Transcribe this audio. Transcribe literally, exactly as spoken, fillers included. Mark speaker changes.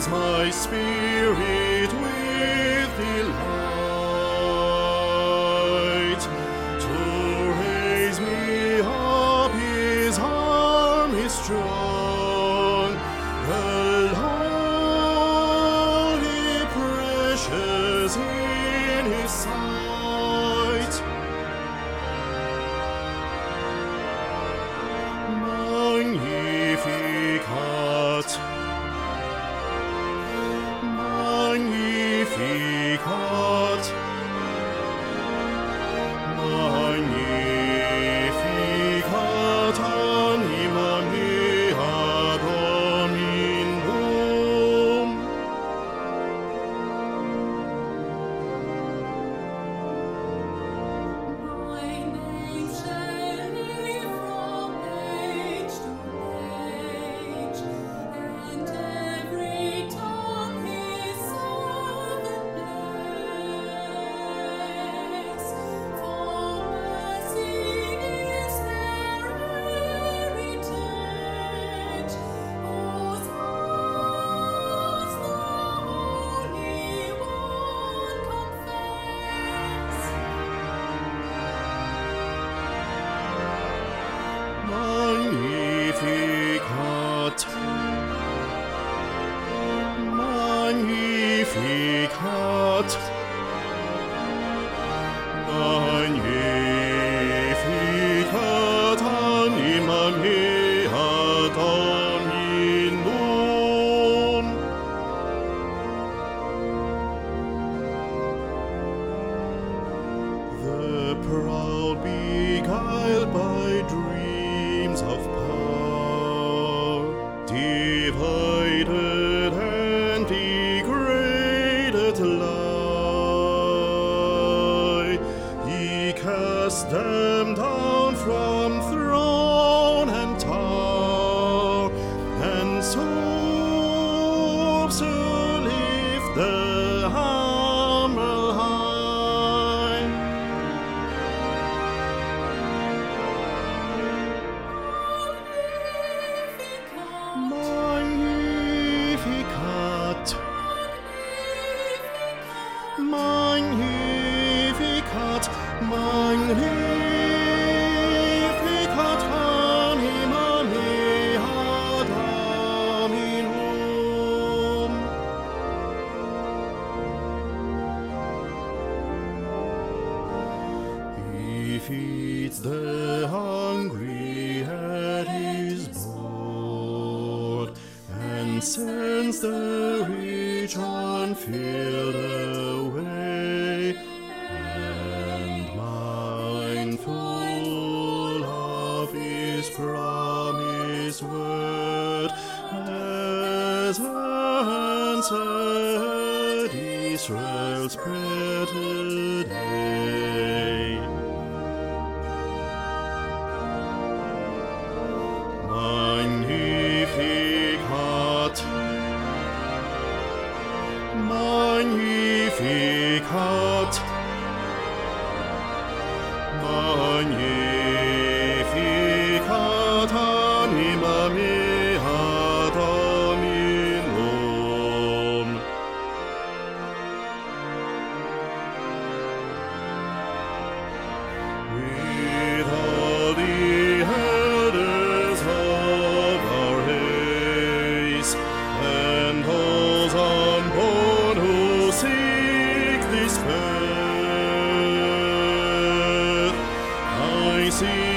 Speaker 1: fills my spirit with delight. To raise me up, his arm is strong, alone, precious in his sight. Magnificat, Magnificat, Magnificat anima mea Dominum.
Speaker 2: My name shall live from age to age, and every tongue his servant bless. For mercy is their heritage, whose hearts the Holy One confess.
Speaker 1: Magnificat, Magnificat, Magnificat anima mea Dominum. The proud beguiled by dreams of power, divided and degraded lie. He cast them down from throne and tower, and stooped to lift the humble high.
Speaker 2: Magnificat,
Speaker 1: Magnificat, Magnificat, Magnificat anima mea Dominum. He feeds the hungry at his board, and sends the rich unfilled away, and mindful of his promised word, has answered Israel's prayer today. Magnificat, Magnificat, Magnificat anima mea Dominum. With all the elders of our race, and those unborn who seek this path, I sing